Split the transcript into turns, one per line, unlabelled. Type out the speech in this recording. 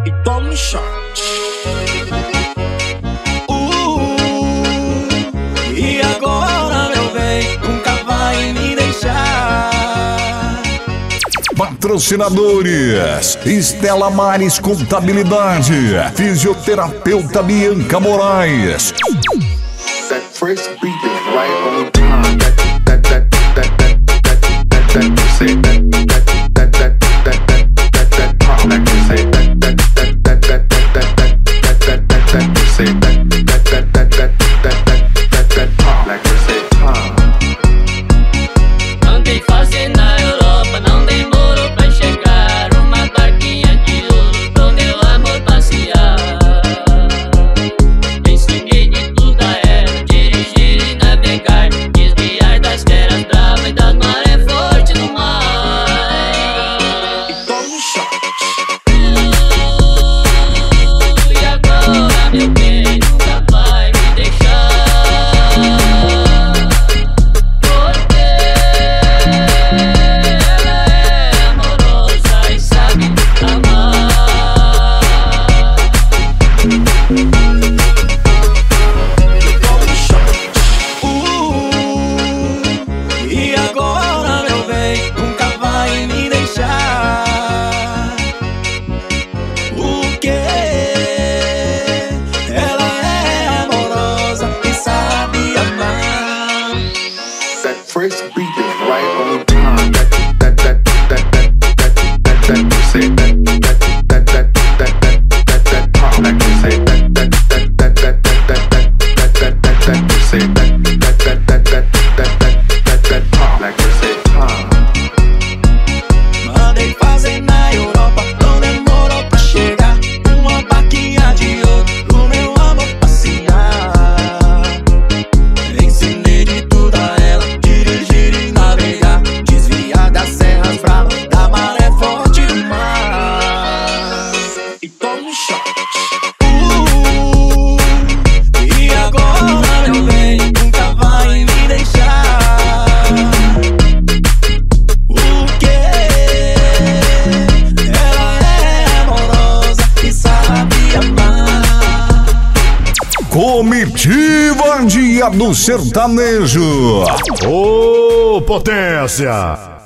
e toma um shot. E agora, meu bem, nunca vai me deixar.
Patrocinadores: Estela Mares Contabilidade, Fisioterapeuta Bianca Moraes.
That first beat is right on time. That you say that pop like you say that you say that pop like you say
Andei fazendo na Europa, não demorou pra chegar. Uma barquinha de ouro pro meu amor passear. Ensinei de tudo a ela, dirigir e navegar, desviar das feras bravas e das marés fortes no mar.
E toma um shot.
E agora, meu bem, nunca vai me deixar. Porque ela é amorosa e sabe amar.
Toma um shot. E agora, meu bem, nunca vai me deixar. O quê? Ela é amorosa e sabe amar.
that first beat is right on time. That you say that pop like you say that you say that pop like you say
Mandei fazer na Europa, não demorou pra chegar. Uma barquinha de ouro pro meu amor passear. Ensinei de tudo a ela, dirigir e navegar, desviar das serras bravas, da maré forte do mar. E toma um shot. E agora, meu bem, nunca vai me deixar. O quê? Ela é amorosa e sabe amar.
Comitiva Dia do Sertanejo.
Ô, potência!